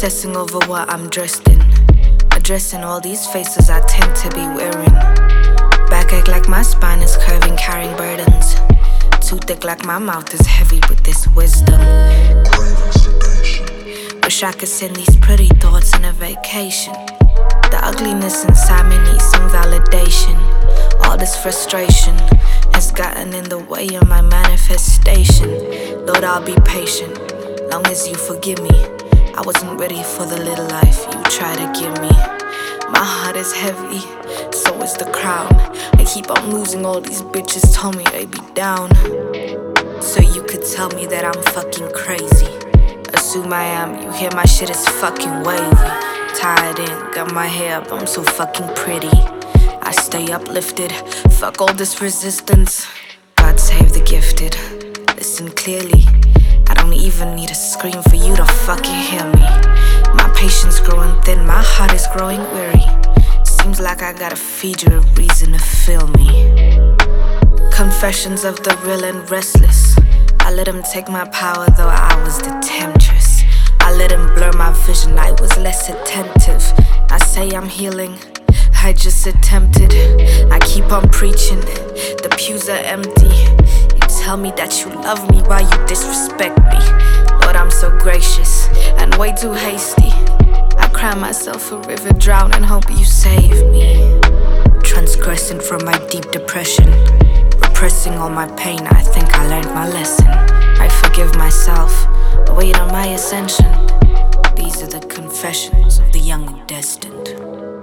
Obsessing over what I'm dressed in, addressing all these faces I tend to be wearing. Backache like my spine is curving, carrying burdens. Too thick like my mouth is heavy with this wisdom. Wish I could send these pretty thoughts on a vacation. The ugliness inside me needs some validation. All this frustration has gotten in the way of my manifestation. Lord, I'll be patient, long as you forgive me. I wasn't ready for the little life you try to give me. My heart is heavy, so is the crown. I keep on losing, all these bitches told me they'd be down. So you could tell me that I'm fucking crazy. Assume I am, you hear my shit is fucking wavy. Tied in, got my hair up, I'm so fucking pretty. I stay uplifted, fuck all this resistance. God save the gifted, listen clearly. I don't even need a scream for you to fucking hear me. My patience growing thin, my heart is growing weary. Seems like I gotta feed you a reason to feel me. Confessions of the real and restless. I let him take my power though I was the temptress. I let him blur my vision, I was less attentive. I say I'm healing, I just attempted. I keep on preaching, the pews are empty. You tell me that you love me while you disrespect me. Lord, I'm so gracious and way too hasty. I cry myself a river, drown and hope you save me. Transgressing from my deep depression, repressing all my pain, I think I learned my lesson. I forgive myself, wait on my ascension. These are the confessions of the young and destined.